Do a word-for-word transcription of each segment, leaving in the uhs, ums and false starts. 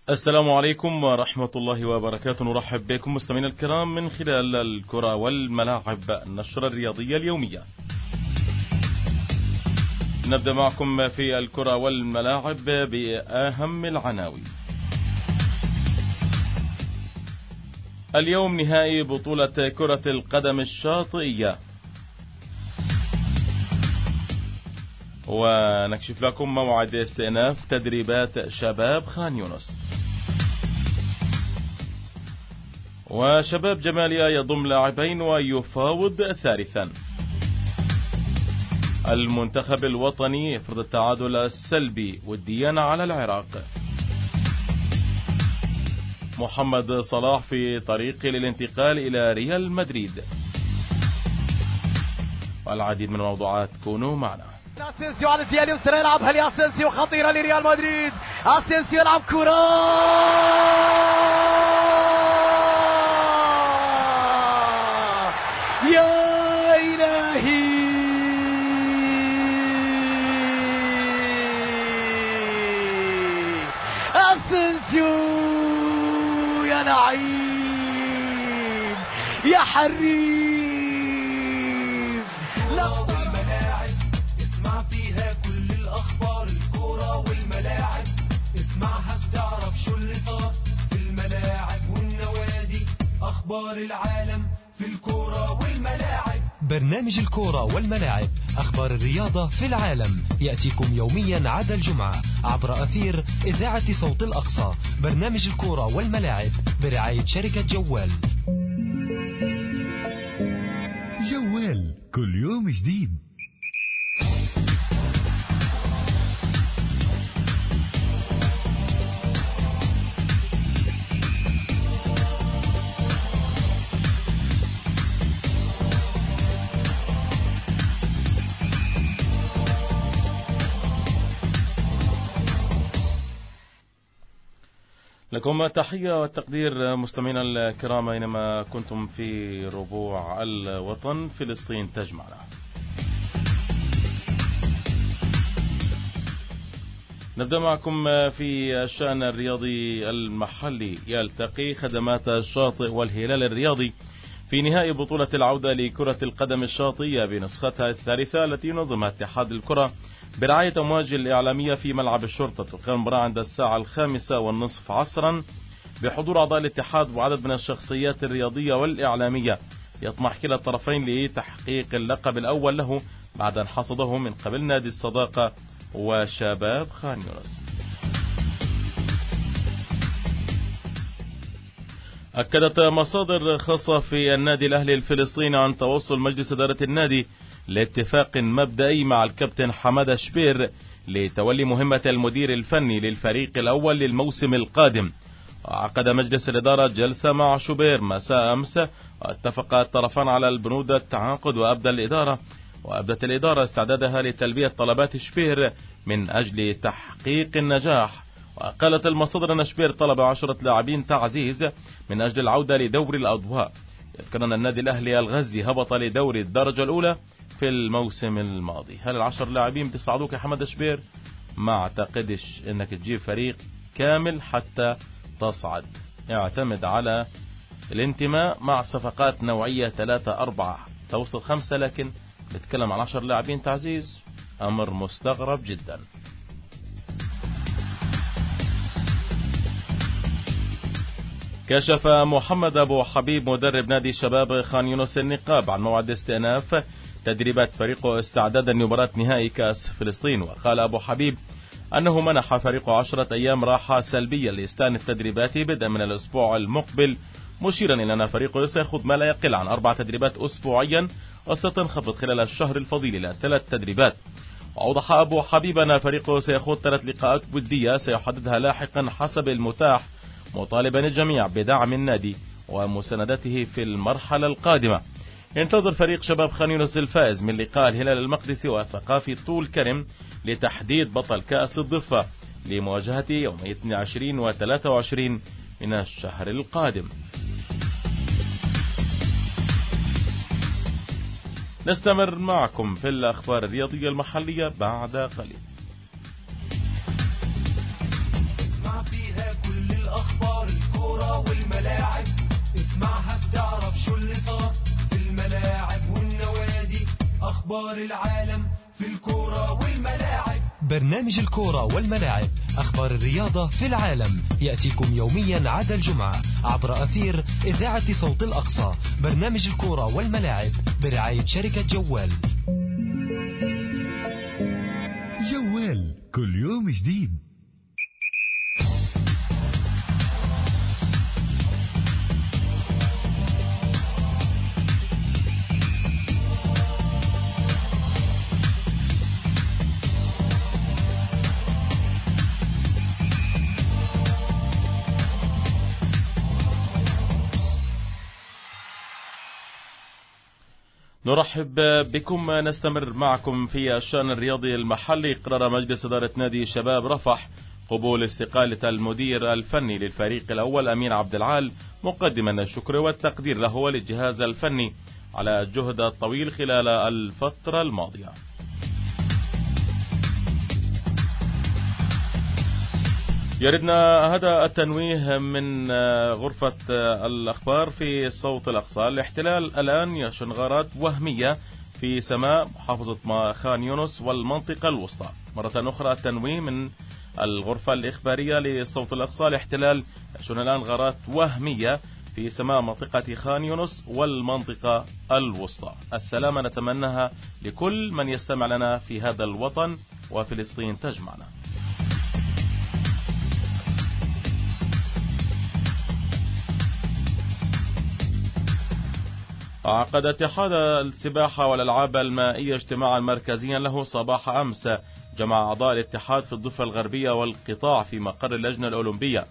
السلام عليكم ورحمة الله وبركاته. نرحب بكم مستمعينا الكرام من خلال الكرة والملاعب، النشرة الرياضية اليومية. نبدأ معكم في الكرة والملاعب بأهم العناوين. اليوم نهائي بطولة كرة القدم الشاطئية، ونكشف لكم موعد استئناف تدريبات شباب خان يونس. وشباب جماليا يضم لاعبين ويفاوض ثالثا. المنتخب الوطني يفرض التعادل السلبي والديانة على العراق. محمد صلاح في طريق للانتقال إلى ريال مدريد. والعديد من الموضوعات، كونوا معنا. اسينسيو على الجهه اليسرى يلعبها لاسينسيو، خطيره لريال مدريد. اسينسيو يلعب كره يا الهي، اسينسيو يا لعيب يا حريف. والملاعب اسمع فيها كل الاخبار، الكوره والملاعب اسمعها بتعرف شو اللي صار في الملاعب والنوادي، اخبار العالم في الكوره والملاعب. برنامج الكوره والملاعب، اخبار الرياضه في العالم، ياتيكم يوميا عدا الجمعه عبر اثير اذاعه صوت الاقصى. برنامج الكوره والملاعب برعايه شركه جوال. جوال كل يوم جديد. لكم تحية والتقدير مستمعينا الكرام أينما كنتم في ربوع الوطن. فلسطين تجمعنا. نبدأ معكم في الشأن الرياضي المحلي. يلتقي خدمات الشاطئ والهلال الرياضي في نهائي بطولة العودة لكرة القدم الشاطئية بنسختها الثالثة التي نظمها اتحاد الكرة برعاية أمواج الإعلامية في ملعب الشرطة. تقام المباراة عند الساعة الخامسة والنصف عصرا بحضور أعضاء الاتحاد وعدد من الشخصيات الرياضية والإعلامية. يطمح كلا الطرفين لتحقيق اللقب الأول له بعد أن حصده من قبل نادي الصداقة وشباب خان يونس. أكدت مصادر خاصة في النادي الأهلي الفلسطيني عن توصل مجلس إدارة النادي لاتفاق مبدئي مع الكابتن حمادة شبير لتولي مهمة المدير الفني للفريق الأول للموسم القادم. عقد مجلس الإدارة جلسة مع شبير مساء أمس، واتفق الطرفان على البنود التعاقد، وأبدى الإدارة وأبدت الإدارة استعدادها لتلبية طلبات شبير من أجل تحقيق النجاح. وقالت المصادر أن شبير طلب عشرة لاعبين تعزيز من أجل العودة لدوري الأضواء. يذكر أن النادي الأهلي الغزي هبط لدوري الدرجة الأولى في الموسم الماضي. هل العشر لاعبين بيصعدوك يا حمد شبير؟ ما اعتقدش انك تجيب فريق كامل حتى تصعد. اعتمد على الانتماء مع صفقات نوعية ثلاثة أربعة توصل خمسة، لكن نتكلم عن عشر لاعبين تعزيز، أمر مستغرب جدا. كشف محمد أبو حبيب مدرب نادي شباب خان يونس النقاب عن موعد استئناف تدريبات فريقه استعدادا لمباراة نهائي كأس فلسطين. وقال أبو حبيب أنه منح فريقه عشرة أيام راحة سلبية ليستأنف تدريباته بدءا من الأسبوع المقبل، مشيرا إلى أن فريقه سيأخذ ما لا يقل عن أربع تدريبات أسبوعيا، وستنخفض خلال الشهر الفضيل إلى ثلاث تدريبات. وأوضح أبو حبيب أن فريقه سيأخذ ثلاث لقاءات ودية سيحددها لاحقا حسب المتاح، مطالبا الجميع بدعم النادي ومساندته في المرحلة القادمة. ينتظر فريق شباب خان يونس الفائز من لقاء الهلال المقدسي وثقافي طول كرم لتحديد بطل كأس الضفة لمواجهة يومي اثنين وعشرين و ثلاثة وعشرين من الشهر القادم. نستمر معكم في الأخبار الرياضية المحلية بعد قليل. اسمع فيها كل أخبار العالم في الكورة والملاعب. برنامج الكورة والملاعب، أخبار الرياضة في العالم، يأتيكم يوميا عدا الجمعة عبر أثير إذاعة صوت الأقصى. برنامج الكورة والملاعب برعاية شركة جوال. جوال كل يوم جديد. نرحب بكم. نستمر معكم في الشأن الرياضي المحلي. قرر مجلس إدارة نادي شباب رفح قبول استقالة المدير الفني للفريق الأول أمين عبد العال، مقدما الشكر والتقدير له وللجهاز الفني على الجهد الطويل خلال الفترة الماضية. يردنا هذا التنويه من غرفة الأخبار في صوت الأقصى. الاحتلال الآن يشن غارات وهمية في سماء محافظة خان يونس والمنطقة الوسطى. مرة أخرى التنويه من الغرفة الإخبارية لصوت الأقصى. الاحتلال يشن الآن غارات وهمية في سماء منطقة خان يونس والمنطقة الوسطى. السلامة نتمناها لكل من يستمع لنا في هذا الوطن، وفلسطين تجمعنا. عقد اتحاد السباحة والألعاب المائية اجتماعا مركزيا له صباح أمس، جمع أعضاء الاتحاد في الضفة الغربية والقطاع في مقر اللجنة الأولمبية.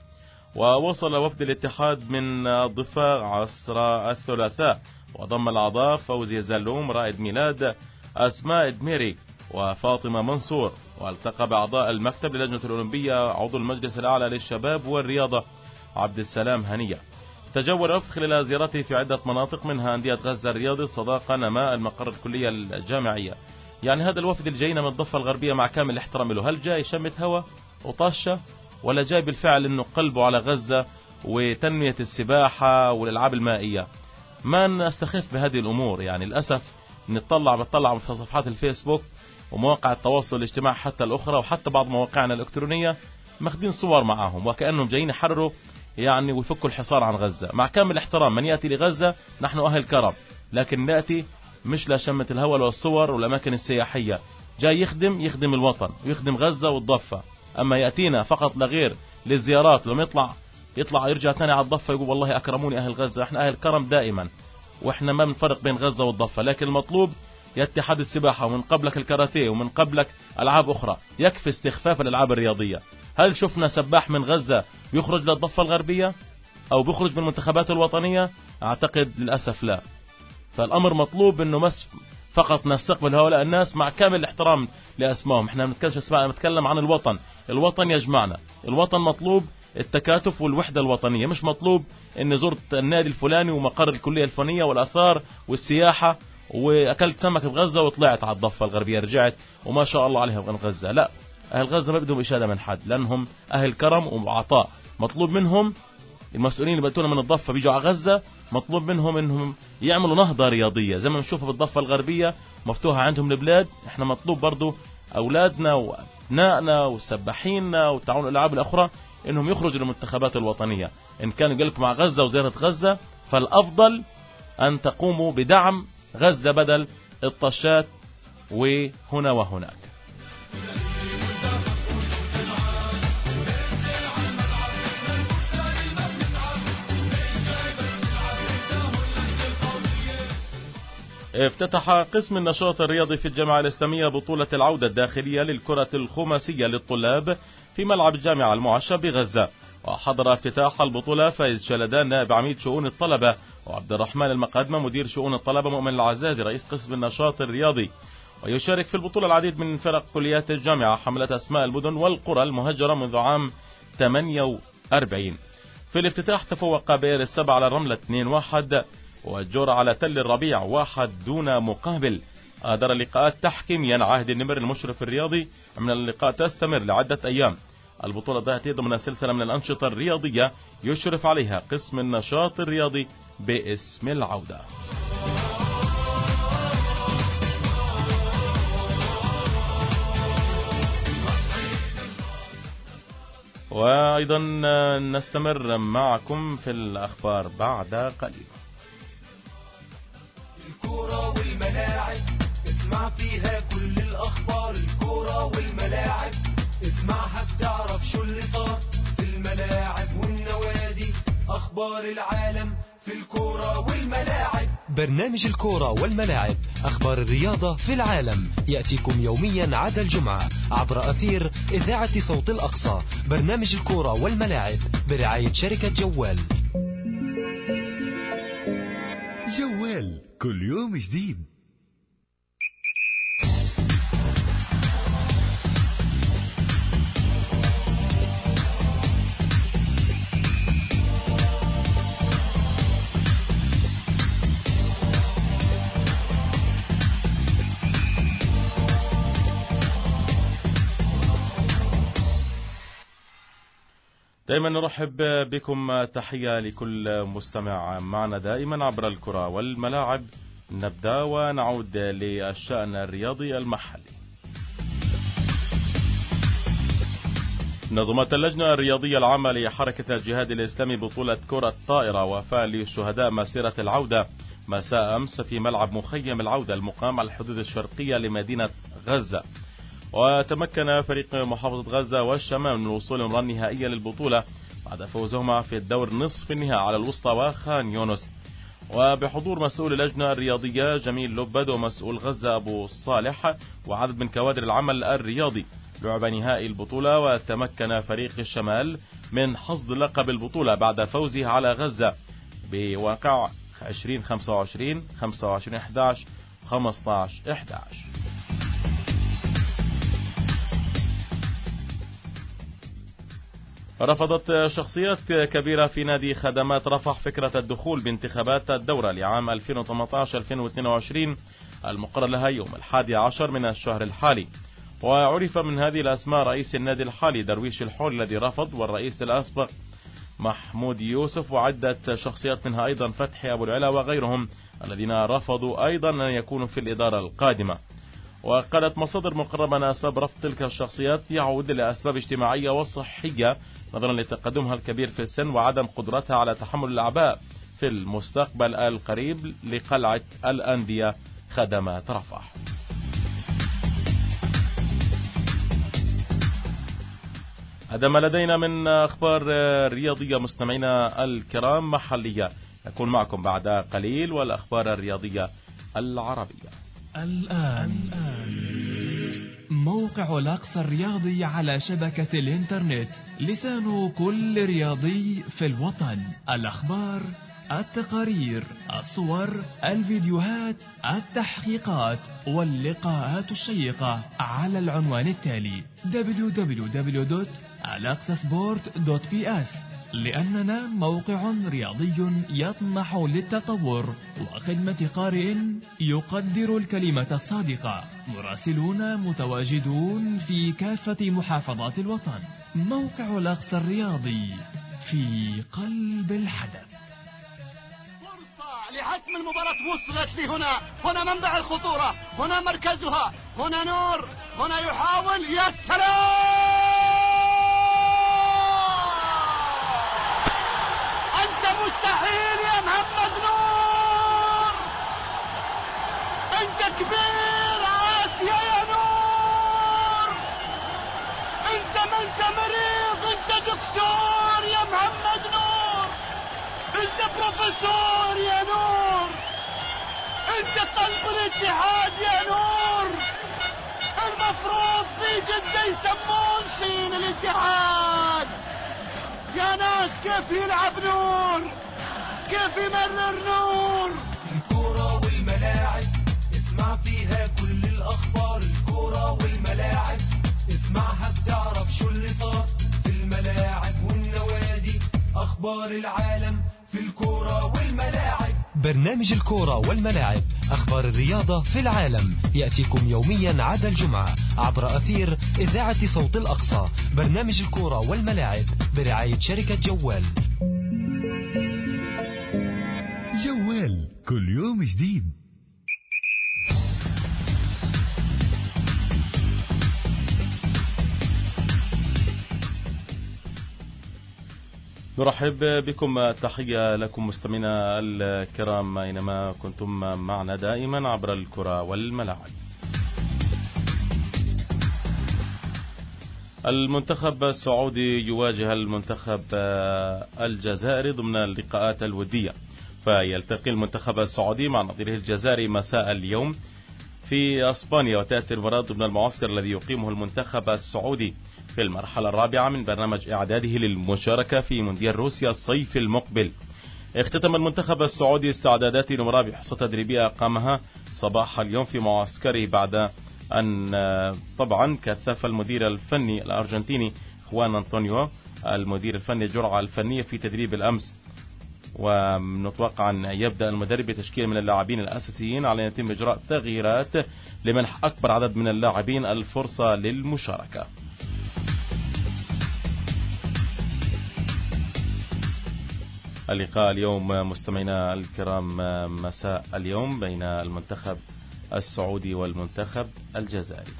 ووصل وفد الاتحاد من الضفة عصر الثلاثاء، وضم الأعضاء فوزي زلوم، رائد ميلاد، أسماء دميري وفاطمة منصور. والتقى بأعضاء المكتب للجنة الأولمبية عضو المجلس الأعلى للشباب والرياضة عبد السلام هنية. تجول الوفد خلال زيارته في عدة مناطق منها أندية غزة الرياضي، الصداقة، نماء، المقر الكلية الجامعية. يعني هذا الوفد اللي جاينا من الضفة الغربية مع كامل الاحترام له، هل جاي شمة هوا وطاشة، ولا جاي بالفعل انه قلبه على غزة وتنمية السباحة والألعاب المائية؟ ما نستخف بهذه الأمور. يعني للأسف نطلع بتطلع في صفحات الفيسبوك ومواقع التواصل الاجتماعي حتى الأخرى، وحتى بعض مواقعنا الإلكترونية ماخذين صور معاهم وكأنهم جايين يحرروا يعني ويفكوا الحصار عن غزة. مع كامل الاحترام، من يأتي لغزة نحن أهل كرم، لكن نأتي مش لشمة الهوى والصور والأماكن السياحية. جاي يخدم يخدم الوطن ويخدم غزة والضفة. أما يأتينا فقط لغير للزيارات، لما يطلع يطلع يرجع تاني على الضفة يقول والله أكرموني أهل غزة. احنا أهل كرم دائما، واحنا ما بنفرق بين غزة والضفة. لكن المطلوب يا اتحاد السباحة، ومن قبلك الكاراتيه، ومن قبلك ألعاب أخرى. يكفي استخفاف الألعاب الرياضية. هل شفنا سباح من غزة بيخرج للضفة الغربية أو بيخرج من المنتخبات الوطنية؟ أعتقد للأسف لا. فالأمر مطلوب إنه مس فقط نستقبل هؤلاء الناس مع كامل الاحترام لأسمائهم. احنا بنتكلم اسماء، بنتكلم عن الوطن. الوطن يجمعنا. الوطن مطلوب التكاتف والوحدة الوطنية، مش مطلوب إني زرت النادي الفلاني ومقر الكلية الفنية والآثار والسياحة وأكلت سمك بغزة وطلعت على الضفة الغربية رجعت وما شاء الله عليها من غزة. لا، أهل غزة ما بدهم إشادة من حد، لأنهم أهل كرم وعطاء. مطلوب منهم المسؤولين اللي بيأتونا من الضفة بيجوا على غزة، مطلوب منهم إنهم يعملوا نهضة رياضية زي ما نشوفها بالضفة الغربية مفتوحة عندهم البلاد. إحنا مطلوب برضو أولادنا وأبنائنا وسباحيننا وتعاون الألعاب الأخرى إنهم يخرجوا للمنتخبات الوطنية. إن كان يقلكم مع غزة وزيارة غزة، فالأفضل أن تقوموا بدعم غزة بدل الطشات وهنا وهناك. افتتح قسم النشاط الرياضي في الجامعة الإسلامية بطولة العودة الداخلية للكرة الخماسية للطلاب في ملعب الجامعة المعشى بغزة. وحضر افتتاح البطولة فايز شلدان نائب عميد شؤون الطلبة، وعبد الرحمن المقدمة مدير شؤون الطلبة، مؤمن العزازي رئيس قسم النشاط الرياضي. ويشارك في البطولة العديد من فرق كليات الجامعة حملت أسماء المدن والقرى المهجرة منذ عام ثمانية وأربعين. في الافتتاح تفوق بئر السبع على الرملة اثنين واحد، والجورة على تل الربيع واحد دون مقابل. أدار اللقاءات تحكيميا عهد النمر المشرف الرياضي. من اللقاء تستمر لعدة أيام. البطولة تأتي ضمن سلسلة من الأنشطة الرياضية يشرف عليها قسم النشاط الرياضي باسم العودة. وأيضا نستمر معكم في الأخبار بعد قليل. الكورة والملاعب اسمع فيها كل الأخبار. الكورة والملاعب اسمعها بتعرف شو اللي صار في الملاعب والنوادي. أخبار العالم في الكورة والملاعب. برنامج الكورة والملاعب، أخبار الرياضة في العالم، يأتيكم يوميا عدا الجمعة عبر أثير إذاعة صوت الأقصى. برنامج الكورة والملاعب برعاية شركة جوال. جوال كل يوم جديد. دائما نرحب بكم، تحية لكل مستمع معنا دائما عبر الكرة والملاعب. نبدأ ونعود للشأن الرياضي المحلي. نظمت اللجنة الرياضية العامة لحركة الجهاد الإسلامي بطولة كرة طائرة وفاء لشهداء مسيرة العودة مساء أمس في ملعب مخيم العودة المقام على الحدود الشرقية لمدينة غزة. وتمكن فريق محافظة غزة والشمال من الوصول للمباراة النهائية للبطولة بعد فوزهما في الدور نصف النهائي على الوسطى وخان يونس، وبحضور مسؤول اللجنة الرياضية جميل لبد ومسؤول غزة أبو صالح وعدد من كوادر العمل الرياضي. لعب نهائي البطولة وتمكن فريق الشمال من حصد لقب البطولة بعد فوزه على غزة بواقع عشرين خمسة وعشرين خمسة وعشرين أحد عشر خمسة عشر أحد عشر. رفضت شخصيات كبيرة في نادي خدمات رفح فكرة الدخول بانتخابات الدورة لعام ألفين وثمانية عشر ألفين واثنين وعشرين المقرر لها يوم الحادي عشر من الشهر الحالي. وعرف من هذه الأسماء رئيس النادي الحالي درويش الحول الذي رفض، والرئيس الأسبق محمود يوسف، وعدة شخصيات منها أيضا فتحي أبو العلا وغيرهم الذين رفضوا أيضا أن يكونوا في الإدارة القادمة. وقالت مصادر مقربة أن أسباب رفض تلك الشخصيات يعود لأسباب اجتماعية وصحية نظرا لتقدمها الكبير في السن وعدم قدرتها على تحمل الأعباء في المستقبل القريب لقلعة الأندية خدمات رفح. هذا ما لدينا من أخبار رياضية مستمعينا الكرام محلية. نكون معكم بعد قليل والأخبار الرياضية العربية. الآن موقع الأقصى الرياضي على شبكة الإنترنت، لسان كل رياضي في الوطن. الأخبار، التقارير، الصور، الفيديوهات، التحقيقات واللقاءات الشيقة على العنوان التالي دبليو دبليو دبليو دوت الاقصى سبورت دوت بي اس. لأننا موقع رياضي يطمح للتطور وخدمة قارئ يقدر الكلمة الصادقة. مراسلون متواجدون في كافة محافظات الوطن. موقع الأقصى الرياضي في قلب الحدث. فرصة لحسم المباراة وصلت لهنا، هنا منبع الخطورة، هنا مركزها، هنا نور، هنا يحاول، يا سلام! أنت مستحيل يا محمد نور، أنت كبير آسيا يا نور، أنت ما أنت مريض، أنت دكتور يا محمد نور، أنت بروفيسور يا نور، أنت قلب الاتحاد يا نور. المفروض في جدة يسمون شين الاتحاد. يا ناس كيف يلعب نور، كيف يمرر نور. الكورة والملاعب اسمع فيها كل الأخبار. الكورة والملاعب اسمعها بتعرف شو اللي صار في الملاعب والنوادي. أخبار العالم في الكورة والملاعب. برنامج الكورة والملاعب، أخبار الرياضة في العالم، يأتيكم يوميا عدا الجمعة عبر أثير إذاعة صوت الأقصى. برنامج الكورة والملاعب برعاية شركة جوال. جوال كل يوم جديد. نرحب بكم، تحية لكم مستمعينا الكرام أينما كنتم معنا دائما عبر الكرة والملاعب. المنتخب السعودي يواجه المنتخب الجزائري ضمن اللقاءات الودية، فيلتقي المنتخب السعودي مع نظيره الجزائري مساء اليوم في اسبانيا، وتأتي المباراة ضمن المعسكر الذي يقيمه المنتخب السعودي في المرحلة الرابعة من برنامج إعداده للمشاركة في مونديال روسيا الصيف المقبل. اختتم المنتخب السعودي استعداداته لمباراة بحصة تدريبية أقامها صباح اليوم في معسكره بعد أن طبعا كثف المدير الفني الأرجنتيني خوان أنطونيو المدير الفني الجرعة الفنية في تدريب الأمس، ونتوقع أن يبدأ المدرب بتشكيل من اللاعبين الأساسيين على أن يتم إجراء تغييرات لمنح أكبر عدد من اللاعبين الفرصة للمشاركة. اللقاء اليوم مستمعينا الكرام مساء اليوم بين المنتخب السعودي والمنتخب الجزائري.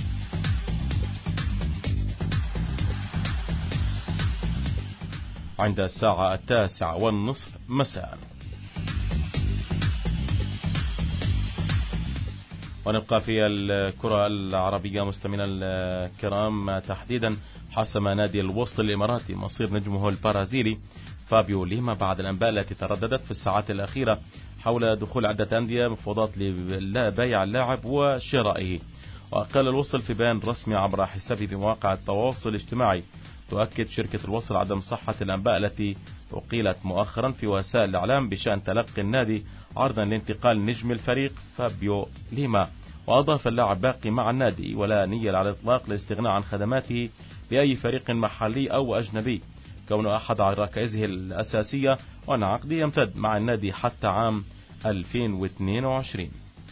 عند الساعة التاسعة والنصف مساء. ونبقى في الكرة العربية مستمعينا الكرام، تحديدا حسم نادي الوصل الإماراتي مصير نجمه البرازيلي فابيو ليما بعد الأنباء التي ترددت في الساعات الأخيرة حول دخول عدة أندية مفاوضات لبيع اللاعب وشرائه. وقال الوصل في بيان رسمي عبر حسابه بمواقع التواصل الاجتماعي: تؤكد شركة الوصل عدم صحة الأنباء التي أقيلت مؤخرا في وسائل الإعلام بشأن تلقي النادي عرضا لانتقال نجم الفريق فابيو ليما. وأضاف: اللاعب باقي مع النادي ولا نية على الإطلاق للاستغناء عن خدماته بأي فريق محلي أو أجنبي، كونه أحد ركائزه الأساسية، وأن عقده يمتد مع النادي حتى عام ألفين واثنين وعشرين.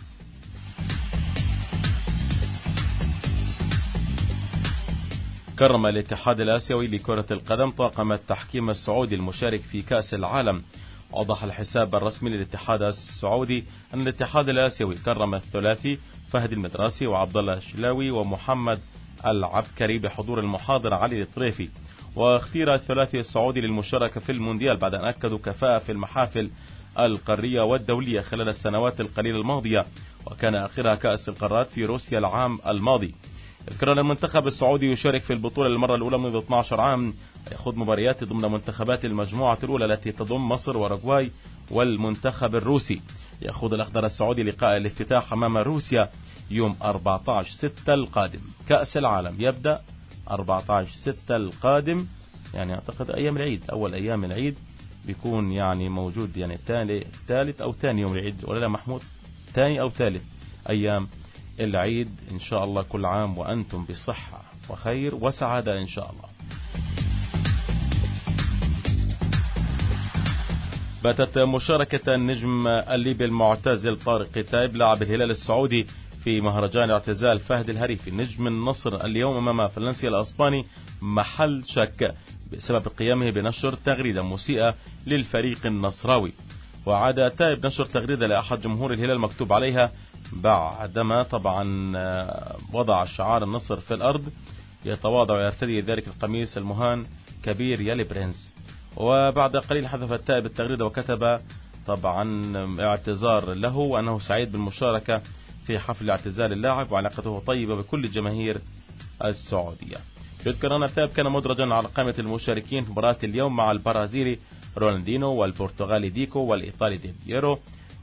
كرم الاتحاد الآسيوي لكرة القدم طاقم التحكيم السعودي المشارك في كأس العالم. أوضح الحساب الرسمي للاتحاد السعودي أن الاتحاد الآسيوي كرم الثلاثي فهد المدراسي وعبد الله الشلاوي ومحمد العبكري بحضور المحاضر علي الطريفي. واختير الثلاثي السعودي للمشاركة في المونديال بعد أن أكدوا كفاءة في المحافل القارية والدولية خلال السنوات القليلة الماضية، وكان آخرها كأس القارات في روسيا العام الماضي. كان المنتخب السعودي يشارك في البطولة للمرة الأولى منذ اثني عشر عام، يخوض مباريات ضمن منتخبات المجموعة الأولى التي تضم مصر وأوروغواي والمنتخب الروسي. يخوض الأخضر السعودي لقاء الافتتاح أمام روسيا يوم أربعة عشر ستة القادم. كأس العالم يبدأ أربعة عشر ستة القادم، يعني أعتقد أيام العيد، أول أيام العيد بيكون يعني موجود، يعني ثالث أو ثاني يوم العيد، ولا لا محمود؟ ثاني أو ثالث أيام العيد إن شاء الله. كل عام وأنتم بصحة وخير وسعادة إن شاء الله. باتت مشاركة النجم الليبي المعتزل طارق تايب لاعب الهلال السعودي في مهرجان اعتزال فهد الهريفي نجم النصر اليوم أمام فالنسيا الأسباني محل شك بسبب قيامه بنشر تغريدة مسيئة للفريق النصراوي. وعاد تايب نشر تغريدة لأحد جمهور الهلال مكتوب عليها: بعدما طبعا وضع شعار النصر في الأرض يتواضع ويرتدي ذلك القميص المهان كبير يلي برنس. وبعد قليل حذف التائب التغريدة وكتب طبعا اعتذار له وأنه سعيد بالمشاركة في حفل اعتزال اللاعب وعلاقته طيبة بكل الجماهير السعودية. يذكر أن التائب كان مدرجا على قائمة المشاركين في مباراة اليوم مع البرازيلي رونالدينو والبرتغالي ديكو والإيطالي دي بييرو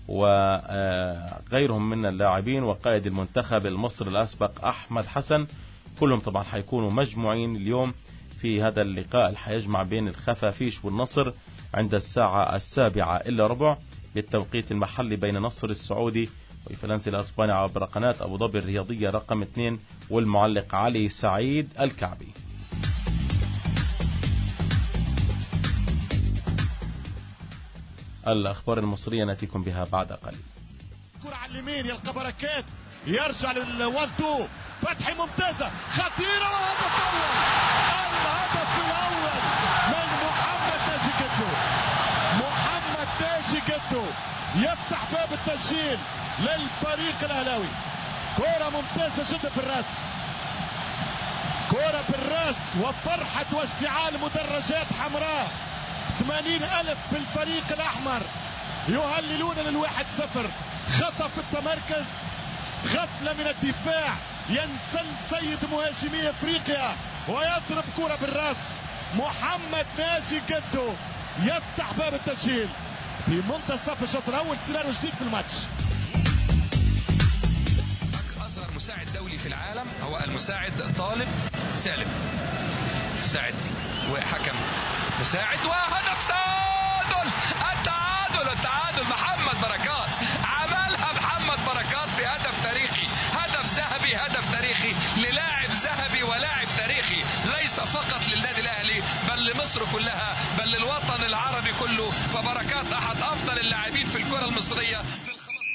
وغيرهم من اللاعبين وقائد المنتخب المصري الأسبق أحمد حسن. كلهم طبعا حيكونوا مجموعين اليوم في هذا اللقاء اللي حيجمع بين الخفافيش والنصر عند الساعة السابعة إلا ربع بالتوقيت المحلي بين النصر السعودي وفالنسيا الأسباني عبر قناة أبو ظبي الرياضية رقم اثنين والمعلق علي سعيد الكعبي. الأخبار المصرية نأتيكم بها بعد قليل. كرة على اليمين يلقى بركات يرجع للوالدو فتحي ممتازة خطيرة وهدف أول. الهدف الأول من محمد تاجي كتو. محمد تاجي كتو يفتح باب التسجيل للفريق الأهلاوي. كرة ممتازة جدا بالراس، كرة بالراس وفرحة واشتعال مدرجات حمراء ثمانين ألف في الفريق الأحمر يهللون للواحد صفر. خطأ في التمركز، غفلة من الدفاع، ينسل سيد مهاجمي افريقيا ويضرب كرة بالراس. محمد ناجي جدو يفتح باب التسجيل في منتصف الشوط الاول. سيناريو جديد في الماتش. اصغر مساعد دولي في العالم هو المساعد طالب سالم، مساعد وحكم مساعد، وهدف تعادل. التعادل التعادل محمد بركات عملها. محمد بركات بهدف تاريخي، هدف ذهبي، هدف تاريخي للاعب ذهبي ولاعب تاريخي، ليس فقط للنادي الاهلي بل لمصر كلها، بل للوطن العربي كله. فبركات احد افضل اللاعبين في الكرة المصرية في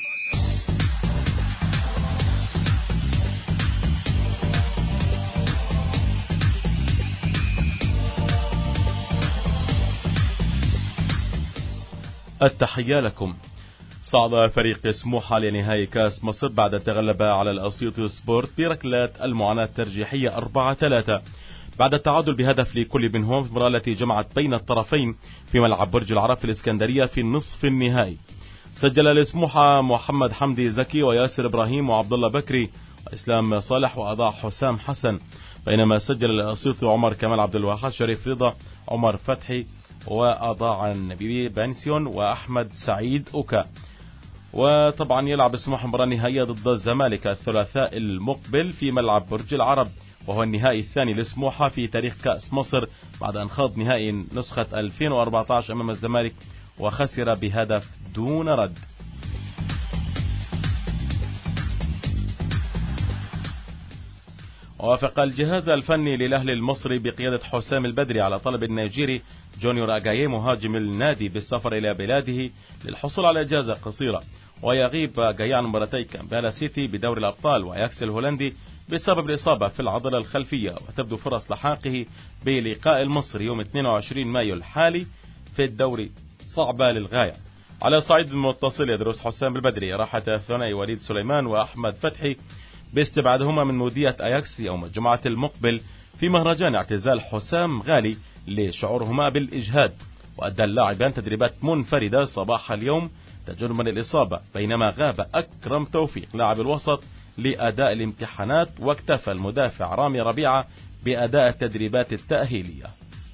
التحية لكم. صعد فريق سموحة لنهائي كاس مصر بعد التغلب على الأسيوطي سبورت بركلات المعاناة الترجيحية أربعة ثلاثة بعد التعادل بهدف لكل منهم في المباراة التي جمعت بين الطرفين في ملعب برج العرب في الإسكندرية في النصف النهائي. سجل لسموحة محمد حمدي زكي وياسر إبراهيم وعبد الله بكري وإسلام صالح وأضاع حسام حسن، بينما سجل الأسيوطي عمر كمال عبد الواحد، شريف رضا، عمر فتحي، وأضاع النبيبي بنسيون وأحمد سعيد أوكا. وطبعا يلعب سموحة مباراة نهائية ضد الزمالك الثلاثاء المقبل في ملعب برج العرب، وهو النهائي الثاني لسموحة في تاريخ كأس مصر بعد أن خاض نهائي نسخة ألفين وأربعة عشر أمام الزمالك وخسر بهدف دون رد. وافق الجهاز الفني للأهلي المصري بقيادة حسام البدري على طلب النيجيري جونيور أجاييه مهاجم النادي بالسفر إلى بلاده للحصول على إجازة قصيرة، ويغيب أجاييه عن مباراتي كامبالا سيتي بدوري الأبطال وأياكس الهولندي بسبب الإصابة في العضلة الخلفية، وتبدو فرص لحاقه بلقاء المصري يوم اثنين وعشرين مايو الحالي في الدوري صعبة للغاية. على صعيد المتصل يدرس حسام البدري راحة الثنائي وليد سليمان وأحمد فتحي باستبعادهما من مودية أياكس يوم الجمعة المقبل في مهرجان اعتزال حسام غالي لشعورهما بالإجهاد. وأدى اللاعبان تدريبات منفردة صباح اليوم تجربا للإصابة، بينما غاب أكرم توفيق لاعب الوسط لأداء الامتحانات، واكتفى المدافع رامي ربيعة بأداء التدريبات التأهيلية.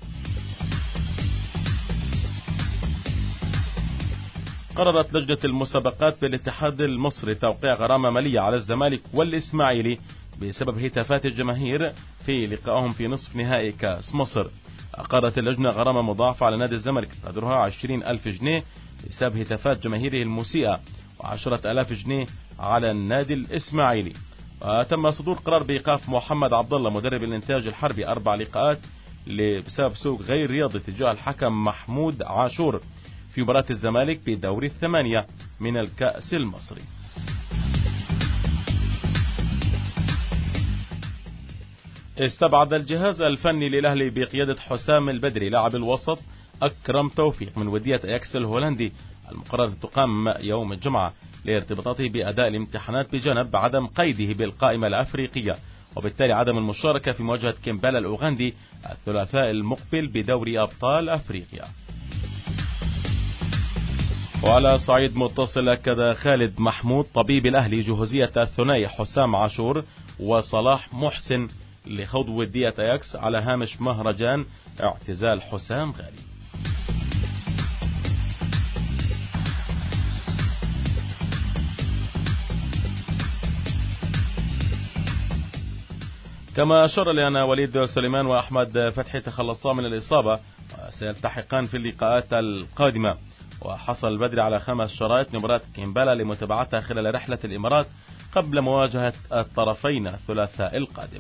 قررت لجنة المسابقات بالاتحاد المصري توقيع غرامة مالية على الزمالك والإسماعيلي بسبب هتافات الجماهير في لقائهم في نصف نهائي كأس مصر. أقرت اللجنة غرامة مضاعفة على نادي الزمالك قدرها عشرين ألف جنيه بسبب هتافات جماهيره المسيئة، وعشرة ألاف جنيه على النادي الإسماعيلي. وتم صدور قرار بإيقاف محمد عبد الله مدرب الإنتاج الحربي أربع لقاءات بسبب سوق غير رياضي تجاه الحكم محمود عاشور في مباراة الزمالك بدور الثمانية من الكأس المصري. استبعد الجهاز الفني للأهلي بقيادة حسام البدري لاعب الوسط أكرم توفيق من ودية أياكس الهولندي المقرر تقام يوم الجمعة لارتباطاته بأداء الامتحانات بجانب عدم قيده بالقائمة الأفريقية، وبالتالي عدم المشاركة في مواجهة كمبالا الأوغندي الثلاثاء المقبل بدوري أبطال أفريقيا. وعلى صعيد متصل أكد خالد محمود طبيب الأهلي جهوزية الثنائي حسام عاشور وصلاح محسن لخوض ودية أياكس على هامش مهرجان اعتزال حسام غالي. كما أشار لأن وليد سليمان وأحمد فتحي تخلصا من الإصابة وسيلتحقان في اللقاءات القادمة. وحصل البدري على خمس شرائط مباراة كيمبالا لمتابعتها خلال رحلة الإمارات قبل مواجهة الطرفين الثلاثاء القادم.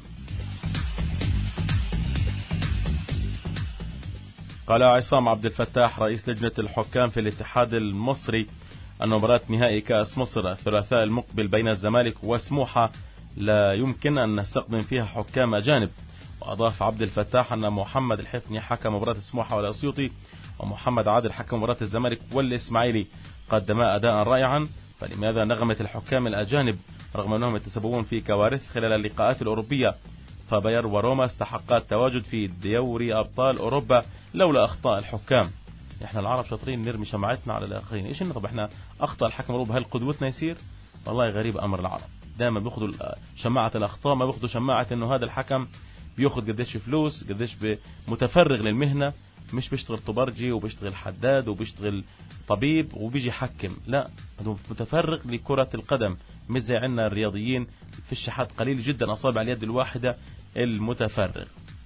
قال عصام عبد الفتاح رئيس لجنة الحكام في الاتحاد المصري أن مباراة نهائي كأس مصر الثلاثاء المقبل بين الزمالك وسموحة لا يمكن أن نستخدم فيها حكام أجانب. وأضاف عبد الفتاح أن محمد الحفني حكم مباراة سموحة والأسيوطي ومحمد عادل حكم مباراة الزمالك والإسماعيلي قدما أداء رائعا، فلماذا نغمة الحكام الأجانب رغم أنهم يتسببون في كوارث خلال اللقاءات الأوروبية؟ فباير وروما استحقا التواجد في دوري أبطال أوروبا لولا أخطاء الحكام. احنا العرب شاطرين نرمي شمعتنا على الاخرين. ايش انه طب احنا اخطا الحكم الأوروبي هل قدوتنا يصير؟ والله غريب امر العرب، دائما بياخذوا شماعه الاخطاء، ما بياخذوا شماعه انه هذا الحكم بياخذ قديش فلوس، قديش متفرغ للمهنه، مش بيشتغل طبرجي وبيشتغل حداد وبيشتغل طبيب وبيجي يحكم، لا هو متفرغ لكرة القدم، مش زي عندنا الرياضيين في الشحات قليل جدا أصابع اليد الواحدة المتفرغ.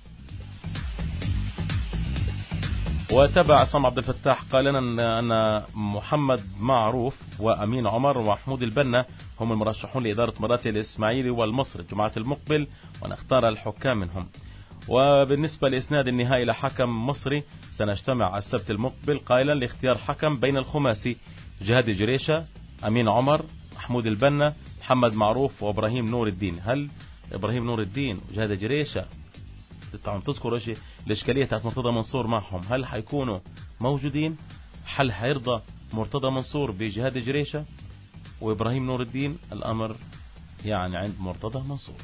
وتبع عصام عبد الفتاح قال لنا أن محمد معروف وأمين عمر ومحمود البنا هم المرشحون لإدارة مباراة الإسماعيلي والمصري الجمعة المقبل، ونختار الحكام منهم. وبالنسبة لإسناد النهائي لحكم مصري سنجتمع السبت المقبل قائلا لاختيار حكم بين الخماسي جهاد جريشة، أمين عمر، محمود البنا، محمد معروف وإبراهيم نور الدين. هل إبراهيم نور الدين وجهاد جريشة تذكروا شيء الإشكالية تاعت مرتضى منصور معهم، هل حيكونوا موجودين؟ هل حيرضى مرتضى منصور بجهاد جريشة وإبراهيم نور الدين؟ الأمر يعني عند مرتضى منصور.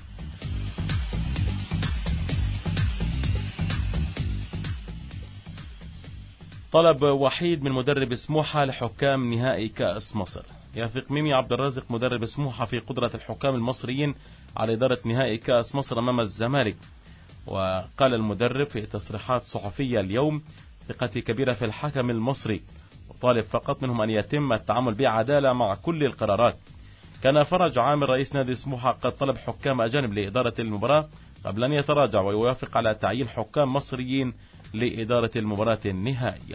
طلب وحيد من مدرب سموحة لحكام نهائي كأس مصر. يثق ميمي عبد الرازق مدرب سموحة في قدرة الحكام المصريين على إدارة نهائي كأس مصر أمام الزمالك. وقال المدرب في تصريحات صحفية اليوم ثقتي كبيرة في الحكم المصري، وطالب فقط منهم أن يتم التعامل بعدالة مع كل القرارات. كان فرج عامر رئيس نادي سموحة قد طلب حكام أجانب لإدارة المباراة قبل أن يتراجع ويوافق على تعيين حكام مصريين لإدارة المباراة النهائية.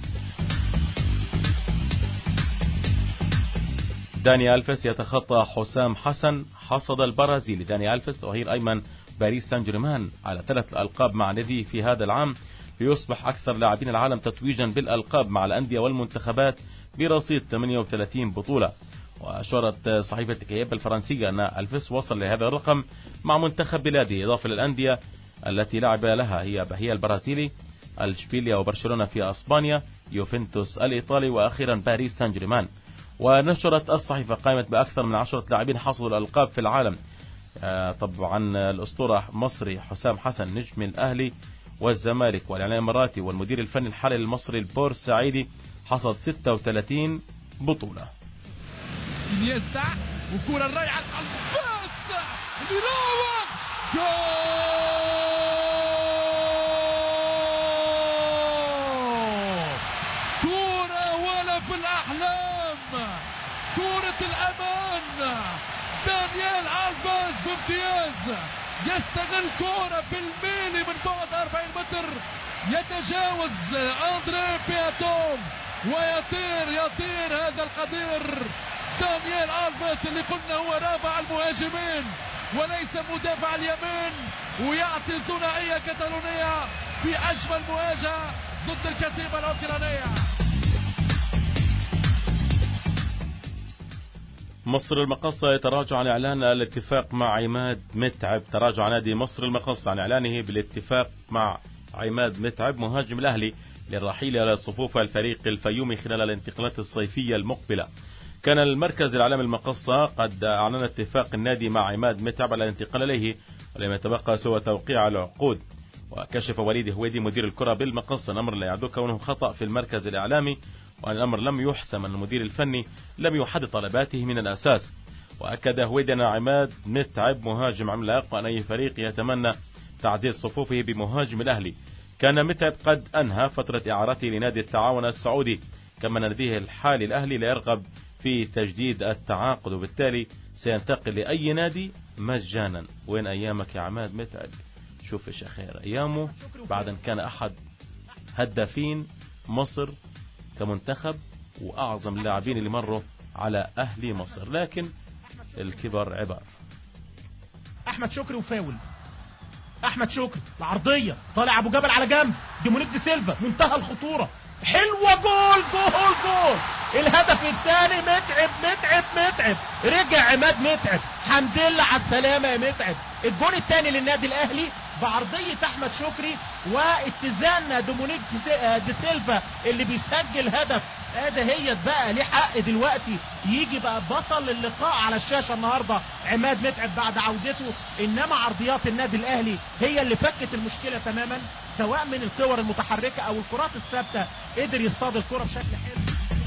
داني ألفيس يتخطى حسام حسن حصد البرازيلي. داني ألفيس ظهير أيمن باريس سان جيرمان على ثلاث ألقاب مع ناديه في هذا العام، ليصبح أكثر لاعبين العالم تتويجا بالألقاب مع الأندية والمنتخبات برصيد ثمانية وثلاثين بطولة. وأشارت صحيفة كييب الفرنسية أن ألفيس وصل لهذا الرقم مع منتخب بلاده، إضافة للأندية التي لعب لها هي هي البرازيلي، الشبيليا وبرشلونة في أسبانيا، يوفنتوس الإيطالي، وأخيرا باريس سان جيرمان. ونشرت الصحيفة قائمة بأكثر من عشرة لاعبين حصلوا الألقاب في العالم. طبعا الأسطورة مصري حسام حسن نجم الأهلي والزمالك والإعلام الإماراتي والمدير الفني الحالي المصري البورسعيدي حصد ستة وثلاثين بطولة. انيستا وكرة الرائعة الفاس لراوغ جول، كرة ولا في الأحلام، كرة الأمان. دانيال ألفيس بامتياز يستغل كرة بالميلي من بعد أربعين متر، يتجاوز أندري بياتون ويطير يطير هذا القدير دانيال ألفيس اللي قلنا هو رابع المهاجمين وليس مدافع اليمين، ويعطي ثنائية كتالونية في أجمل مواجهة ضد الكتيبة الأوكرانية. مصر المقصة يتراجع عن إعلان الاتفاق مع عماد متعب. تراجع نادي مصر المقصة عن إعلانه بالاتفاق مع عماد متعب مهاجم الأهلي للرحيل على صفوف الفريق الفيومي خلال الانتقالات الصيفية المقبلة. كان المركز الإعلامي المقصة قد أعلن اتفاق النادي مع عماد متعب على الانتقال إليه، ولم يتبقى سوى توقيع العقود. وكشف وليد هويدي مدير الكرة بالمقصة الأمر لا يعد كونه خطأ في المركز الإعلامي، وأن الأمر لم يحسم أن المدير الفني لم يحدد طلباته من الأساس. وأكد هويدي أن عماد متعب مهاجم عملاق، وأن أي فريق يتمنى تعزيز صفوفه بمهاجم الأهلي. كان متعب قد أنهى فترة إعارته لنادي التعاون السعودي، كما ناديه الحالي الأهلي لا يرغب في تجديد التعاقد، وبالتالي سينتقل لأي نادي مجانا. وين أيامك يا عماد متعب؟ شوف إيش أخير أيامه بعد أن كان أحد هدافين مصر كمنتخب وأعظم اللاعبين اللي مروا على أهلي مصر، لكن الكبر عبار. أحمد شكري وفاول أحمد شكري العرضية طالع أبو جبل على جنب، ديمونيك دي سيلفا منتهى الخطورة، حلوة، جول جول جول. الهدف الثاني متعب متعب متعب، رجع عماد متعب، حمد لله على السلامه يا متعب. الجون الثاني للنادي الاهلي بعرضيه احمد شكري واتزان دومونيك دي سيلفا اللي بيسجل هدف. ادي هي بقى ليه حق دلوقتي يجي بقى بطل اللقاء على الشاشه النهارده عماد متعب بعد عودته. انما عرضيات النادي الاهلي هي اللي فكت المشكله تماما، سواء من الكور المتحركه او الكرات الثابته، قدر يصطاد الكره بشكل حلو.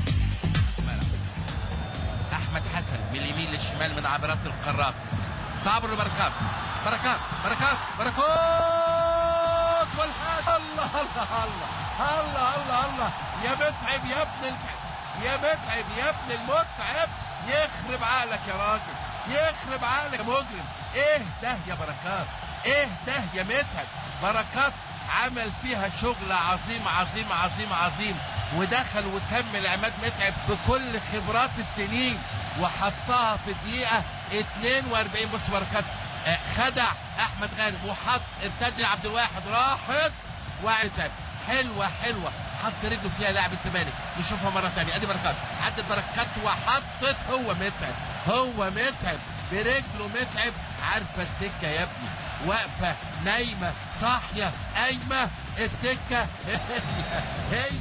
احمد حسن من اليمين للشمال من عبرات القارات، تعبر لبركات، بركات بركات بركات والهدف. الله الله الله الله الله الله يا متعب يا ابن الكعب، يا متعب يا ابن المتعب، يخرب عقلك يا راجل، يخرب عقلك يا مجرم. ايه ده يا بركات، ايه ده يا متعب. بركات عمل فيها شغل عظيم عظيم عظيم عظيم، ودخل وكمل عماد متعب بكل خبرات السنين وحطها في دقيقة اتنين واربعين. بص بركات خدع احمد غانم وحط ارتد لعبد الواحد، راحت ومتعب حلوة حلوة، حط رجله فيها لاعب الزمالك. نشوفها مرة ثانية، ادي بركات، عدت بركات وحطت. هو متعب، هو متعب برجله. متعب عارفة السكة يا ابني، واقفة نايمة صاحية قايمة السكة هي هي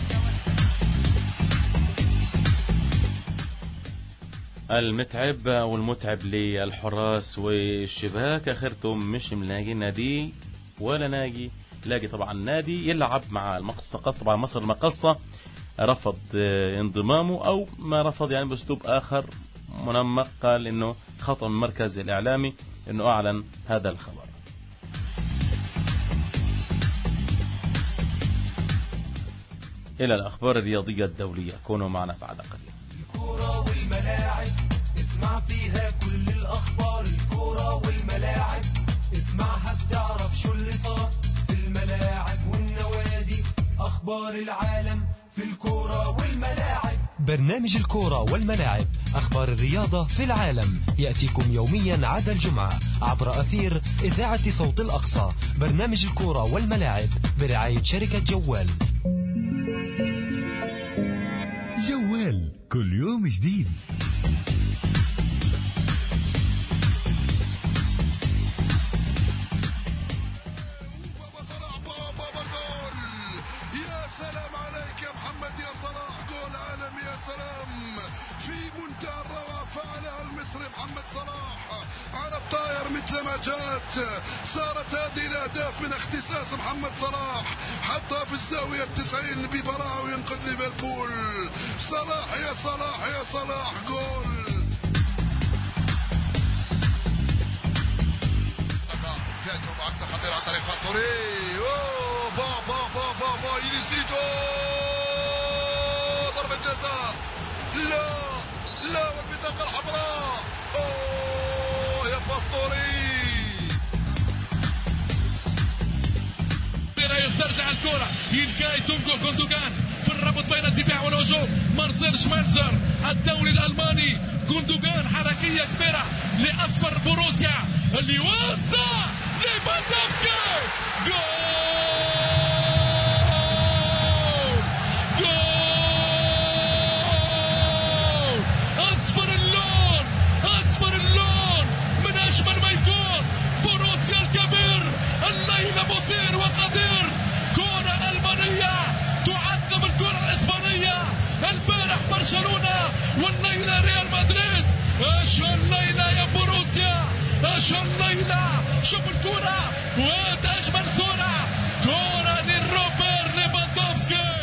المتعب والمتعب للحراس والشباك اخرتهم مش ملاقي نادي ولا ناجي لاقي. طبعا نادي يلعب مع المقصة. طبعا مصر المقصة رفض انضمامه او ما رفض يعني باسلوب اخر منمق، قال انه خطأ من المركز الاعلامي انه اعلن هذا الخبر. الى الاخبار الرياضية الدولية، كونوا معنا بعد قليل. الكورة والملاعب اسمع فيها كل الاخبار، الكورة والملاعب اسمعها بتعرف شو اللي صار في الملاعب والنوادي، اخبار العالم في الكورة والملاعب. برنامج الكورة والملاعب، أخبار الرياضة في العالم، يأتيكم يوميا عدا الجمعة عبر أثير إذاعة صوت الأقصى. برنامج الكورة والملاعب برعاية شركة جوال. جوال كل يوم جديد. محمد صلاح على الطاير مثل ما جات، صارت هذه الاهداف من اختصاص محمد صلاح، حطها في الزاويه التسعين ببراعه وينقذ ليفربول. صلاح يا صلاح يا صلاح جول. فيها تجربه اكثر خطيره عن طريق فاستوري. اوه با با با با با يليسيتو ضربه جزاء. لا لا والبطاقه الحمراء. اوه يا باستوري. يسترجع الكرة يلقى تونكو كوندوغان في الربط بين الدفاع والهجوم. مارسيل شمانزر الدولي الألماني. كوندوغان حركية كبيرة لأصفر بوروسيا اللي وسع ليفاندوفسكي. جول جول أصفر اللون أصفر اللون من أجمل ما يكون. بوروسيا الكبير الليلة مثير وقدير. كرة ألمانية تعذب الكرة الإسبانية. البارح برشلونة والليلة ريال مدريد. ايش الليلة يا بوروسيا، ايش الليلة. شوف الكرة وات أجمل صورة، كرة لروبر ليفاندوفسكي.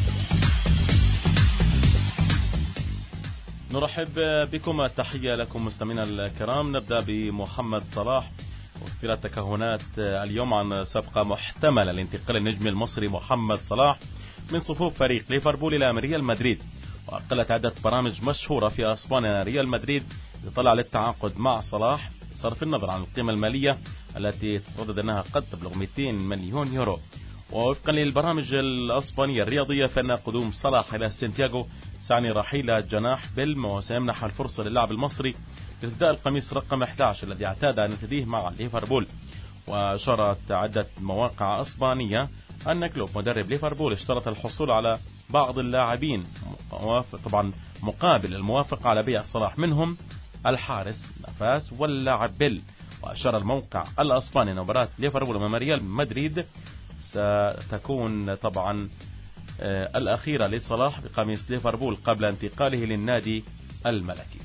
نرحب بكم، التحية لكم مستمعينا الكرام. نبدأ بمحمد صلاح وكثيرات تكهنات اليوم عن صفقة محتملة لانتقال النجم المصري محمد صلاح من صفوف فريق ليفربول إلى ريال مدريد. وأقلت عدة برامج مشهورة في أسبانيا ريال مدريد يطلع للتعاقد مع صلاح بصرف النظر عن القيمة المالية التي تردد أنها قد تبلغ مئتين مليون يورو. ووفقا للبرامج الأسبانية الرياضية فإن قدوم صلاح إلى سانتياغو سعني رحيل جناح بيلم، وسيمنح الفرصة للاعب المصري ارتداء القميص رقم أحد عشر الذي اعتاد أن يرتديه مع ليفربول. وأشارت عدة مواقع أسبانية أن كلوب مدرب ليفربول اشترط الحصول على بعض اللاعبين طبعا مقابل الموافقة على بيع صلاح منهم الحارس نفاس واللاعب بيل. وأشار الموقع الأسباني أن مباراة ليفربول أمام ريال مدريد ستكون طبعا آه الأخيرة لصلاح بقميص ليفربول قبل انتقاله للنادي الملكي.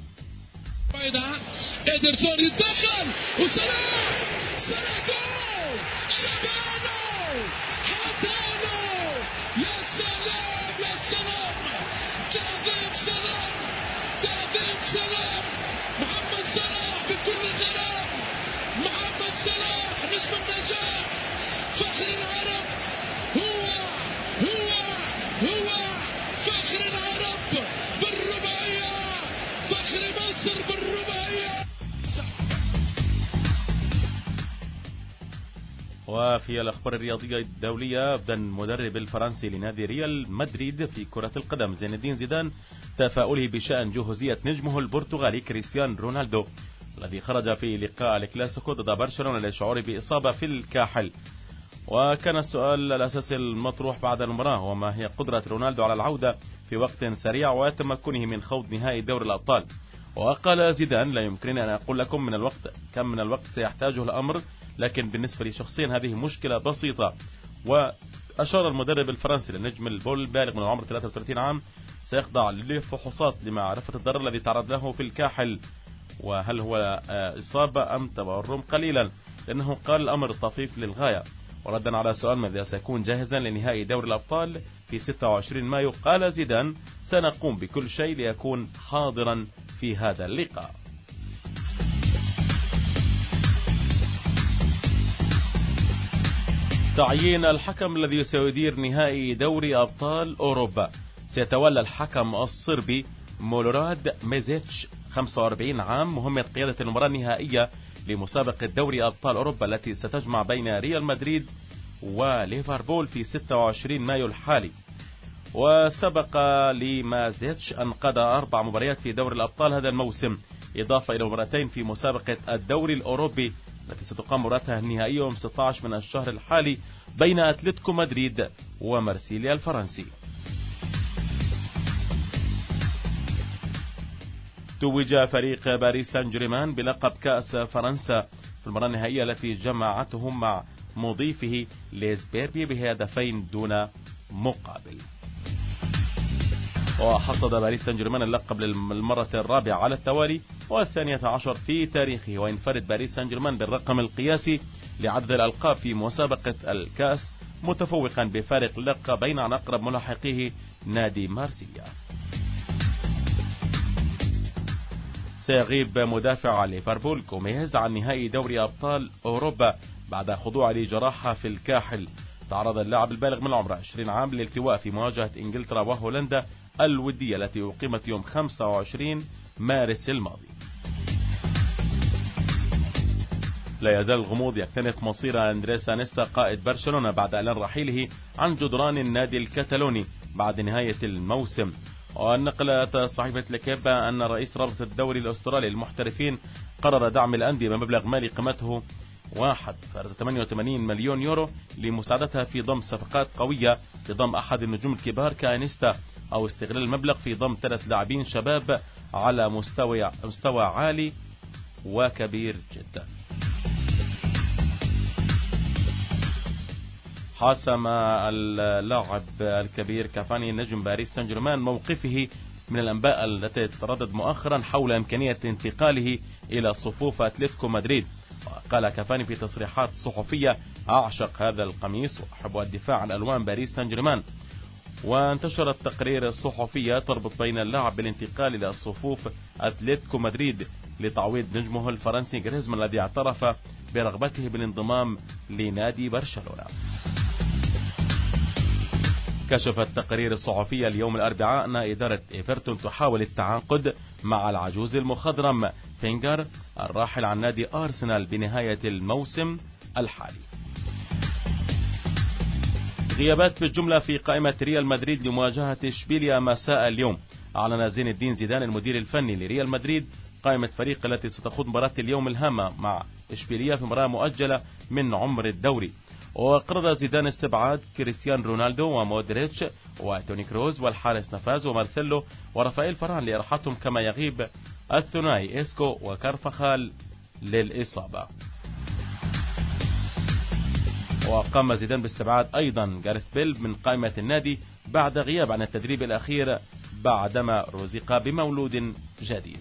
إيدرسون يتدخل وصلاح صلاح جول شبانو حطانو يا سلام يا سلام تعظيم سلام تعظيم سلام محمد صلاح بكل غرام محمد صلاح نجم النجاح فخر العرب هو هو هو فخر العرب بالرباعية فخر مصر بالرباعية. وفي الأخبار الرياضية الدولية أبدى المدرب الفرنسي لنادي ريال مدريد في كرة القدم زين الدين زيدان تفاؤله بشأن جهوزية نجمه البرتغالي كريستيانو رونالدو الذي خرج في لقاء الكلاسيكو ضد برشلونة للشعور بإصابة في الكاحل. وكان السؤال الأساسي المطروح بعد المباراة وما هي قدرة رونالدو على العودة في وقت سريع وتمكنه من خوض نهائي دوري الأبطال. وقال زيدان لا يمكنني أن أقول لكم من الوقت كم من الوقت سيحتاجه الأمر، لكن بالنسبة لي شخصيا هذه مشكلة بسيطة. وأشار المدرب الفرنسي للنجم البول بالغ من العمر ثلاثة وثلاثين عام سيخضع لفحوصات لمعرفة الضرر الذي تعرض له في الكاحل وهل هو إصابة أم تورم قليلا، لأنه قال الأمر طفيف للغاية. وردا على سؤال ماذا سيكون جاهزا لنهائي دوري الأبطال في ستة وعشرين مايو قال زيدان سنقوم بكل شيء ليكون حاضرا في هذا اللقاء. تعيين الحكم الذي سيدير نهائي دوري أبطال أوروبا سيتولى الحكم الصربي مولوراد ميزيتش خمسة وأربعين عام مهمة قيادة المباراة النهائية لمسابقة دوري أبطال أوروبا التي ستجمع بين ريال مدريد وليفربول في ستة وعشرين مايو الحالي. وسبق لمازيتش أن قاد أربع مباريات في دوري الأبطال هذا الموسم إضافة إلى مباراتين في مسابقة الدوري الأوروبي التي ستقام مباراتها النهائية يوم ستة عشر من الشهر الحالي بين أتلتيكو مدريد ومارسيليا الفرنسي. توج فريق باريس سان جيرمان بلقب كأس فرنسا في المباراة النهائية التي جمعتهم مع مضيفه ليزبيربي بهدفين دون مقابل. وحصد باريس سان جيرمان اللقب للمرة الرابعة على التوالي والثانية عشر في تاريخه، وينفرد باريس سان جيرمان بالرقم القياسي لعدد الألقاب في مسابقة الكأس متفوقا بفارق لقبين عن أقرب ملاحقيه نادي مارسيليا. سيغيب مدافع ليفربول كوميز عن نهائي دوري أبطال أوروبا بعد خضوعه لجراحة في الكاحل. تعرض اللاعب البالغ من العمر عشرين عام للالتواء في مواجهة إنجلترا وهولندا الودية التي أقيمت يوم خمسة وعشرين مارس الماضي. لا يزال الغموض يكتنف مصير أندريس أنيستا قائد برشلونة بعد إعلان رحيله عن جدران النادي الكتالوني بعد نهاية الموسم. ونقلت صحيفة لكيبا أن رئيس رابطة الدوري الأسترالي للمحترفين قرر دعم الأندية بمبلغ مالي قيمته واحد فاصلة ثمانية وثمانين مليون يورو لمساعدتها في ضم صفقات قوية لضم أحد النجوم الكبار كأنيستا أو استغلال المبلغ في ضم ثلاث لاعبين شباب على مستوى مستوى عالي وكبير جدا. حسم اللاعب الكبير كافاني نجم باريس سان جيرمان موقفه من الأنباء التي تتردد مؤخرا حول إمكانية انتقاله إلى صفوف أتلتيكو مدريد. وقال كافاني في تصريحات صحفية أعشق هذا القميص وأحب الدفاع عن ألوان باريس سان جيرمان. وانتشرت تقرير الصحفية تربط بين اللاعب بالانتقال إلى صفوف أتلتيكو مدريد لتعويض نجمه الفرنسي غريزمان الذي اعترف برغبته بالانضمام لنادي برشلونة. كشفت تقارير الصحفية اليوم الأربعاء أن إدارة إيفرتون تحاول التعاقد مع العجوز المخضرم فينجر الراحل عن نادي أرسنال بنهاية الموسم الحالي. غيابات في الجملة في قائمة ريال مدريد لمواجهة إشبيليا مساء اليوم. أعلن زين الدين زيدان المدير الفني لريال مدريد قائمة فريق التي ستخوض مباراة اليوم الهامة مع إشبيليا في مباراة مؤجلة من عمر الدوري. وقرر زيدان استبعاد كريستيان رونالدو ومودريتش وتوني كروز والحارس نافاز ومارسيلو ورافائيل فران لإراحتهم، كما يغيب الثنائي إسكو وكارفخال للإصابة. وقام زيدان باستبعاد أيضا جاريث بيل من قائمة النادي بعد غياب عن التدريب الأخير بعدما رزق بمولود جديد.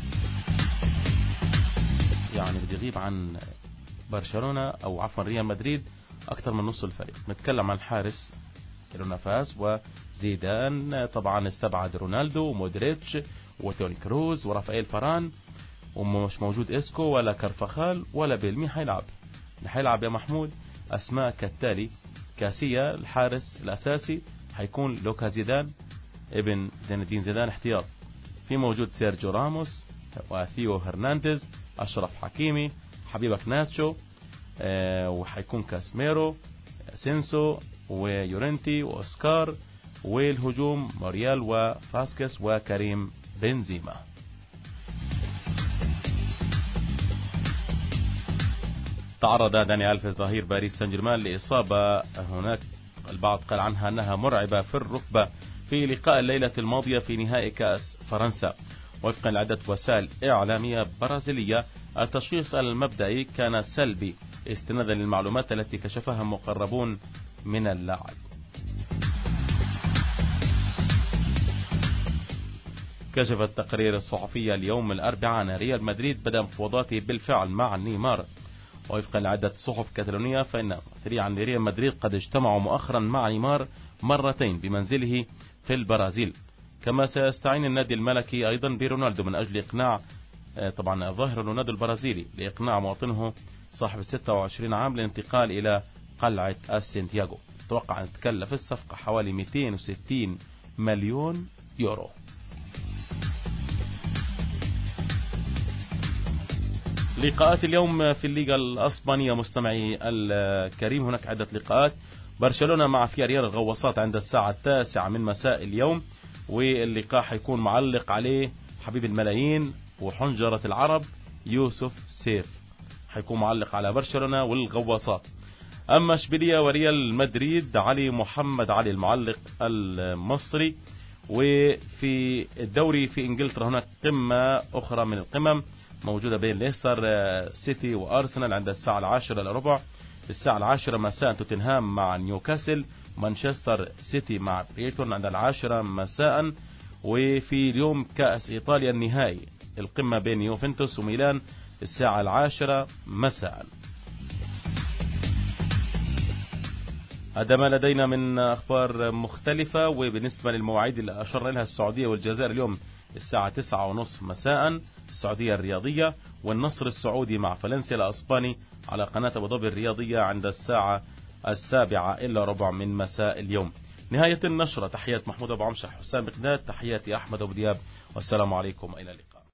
يعني بده يغيب عن برشلونة أو عفوا ريال مدريد أكثر من نص الفريق. نتكلم عن الحارس كيلو نافاس، وزيدان طبعا استبعد رونالدو ومودريتش وتوني كروز ورافائيل فران، ومش موجود إسكو ولا كارفخال ولا بيل. مين حيلعب؟ اللي حيلعب يا محمود أسماء كالتالي: كاسيا الحارس الأساسي حيكون لوكا زيدان ابن زين الدين زيدان احتياط. في موجود سيرجيو راموس وثيو هرنانديز، أشرف حكيمي، حبيبك ناتشو، أه وحيكون كاسميرو، سينسو ويورنتي وأوسكار، والهجوم موريال وفاسكس وكريم بنزيما. تعرض داني ألفيس ظهير باريس سان جيرمان لإصابة هناك البعض قال عنها أنها مرعبة في الركبة في لقاء الليلة الماضية في نهائي كأس فرنسا. وفقا لعدة وسائل إعلامية برازيلية التشخيص المبدئي كان سلبي استنادا للمعلومات التي كشفها مقربون من اللاعب. كشف التقرير الصحفي اليوم الأربعاء أن ريال مدريد بدأ مفاوضاته بالفعل مع نيمار. وفقا لعدة صحف كاتالونية فإن ممثلي عن ريال مدريد قد اجتمعوا مؤخرا مع نيمار مرتين بمنزله في البرازيل. كما سيستعين النادي الملكي أيضا برونالدو من أجل إقناع طبعا الظاهر رونالدو البرازيلي لإقناع مواطنه صاحب ستة وعشرين عام للانتقال إلى قلعة السنتياغو. توقع أن تكلف الصفقة حوالي مئتين وستين مليون يورو. لقاءات اليوم في الليغا الأسبانية مستمعي الكريم، هناك عدة لقاءات. برشلونة مع فياريال الغواصات عند الساعة التاسعة من مساء اليوم، واللقاء حيكون معلق عليه حبيب الملايين وحنجرة العرب يوسف سيف، حيكون معلق على برشلونة والغواصات. أما اشبيلية وريال مدريد علي محمد علي المعلق المصري. وفي الدوري في إنجلترا هناك قمة أخرى من القمم موجودة بين ليستر سيتي وأرسنال عند الساعة العاشرة إلا ربع. الساعة العاشرة مساء توتنهام مع نيوكاسل، مانشستر سيتي مع بريتون عند العاشرة مساء. وفي اليوم كأس إيطاليا النهائي القمة بين يوفنتوس وميلان الساعة العاشرة مساء. هذا ما لدينا من أخبار مختلفة. وبالنسبة للمواعيد اللي أشرنا لها السعودية والجزائر اليوم الساعة تسعة ونصف مساء السعودية الرياضية، والنصر السعودي مع فالنسيا الأسباني على قناة أبو ظبي الرياضية عند الساعة السابعة إلا ربع من مساء اليوم. نهاية النشرة، تحيات محمود أبو عمشة، حسام بقداد، تحياتي أحمد أبو دياب، والسلام عليكم، إلى اللقاء.